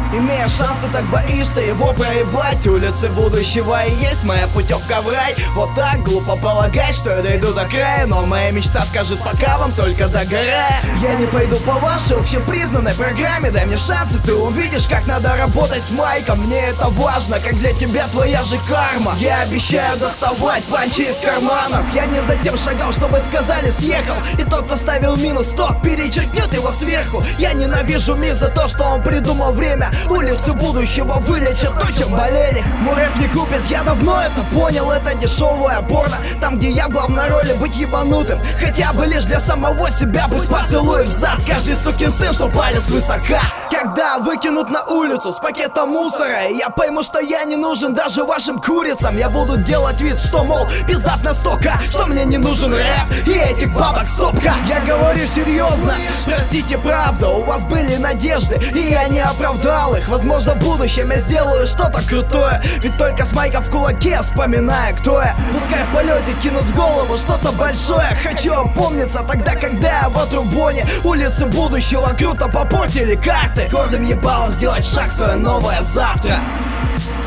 Имея шанс, ты так боишься его проебать. Улицы будущего и есть моя путевка в рай. Вот так глупо полагать, что я дойду до края, но моя мечта скажет пока вам только догорая. Я не пойду по вашей общепризнанной программе. Дай мне шанс, и ты увидишь, как надо работать с майком. Мне это важно, как для тебя твоя же карма. Я обещаю доставать панчи из карманов. Я не за тем шагал, чтобы сказали съехал. И тот, кто ставил минус, тот перечеркнет его сверху. Я ненавижу мир за то, что он придумал время. Улицу будущего вылечат то, чем болели. Мой рэп не купит, я давно это понял. Это дешевая порно, там, где я в главной роли быть ебанутым. Хотя бы лишь для самого себя, пусть поцелует в зад каждый сукин сын, что палец высока. Когда выкинут на улицу с пакетом мусора, я пойму, что я не нужен даже вашим курицам. Я буду делать вид, что, мол, пиздат настолько, что мне не нужен рэп и этих бабок стопка. Я говорю серьезно, простите, правда, у вас были надежды, и я не оправдал их. Возможно, в будущем я сделаю что-то крутое, ведь только с майка в кулаке вспоминаю, кто я. Пускай в полете кинут в голову что-то большое. Хочу опомниться тогда, когда я в отрубоне. Улицы будущего круто попортили карты. С гордым ебалом сделать шаг в свое новое завтра.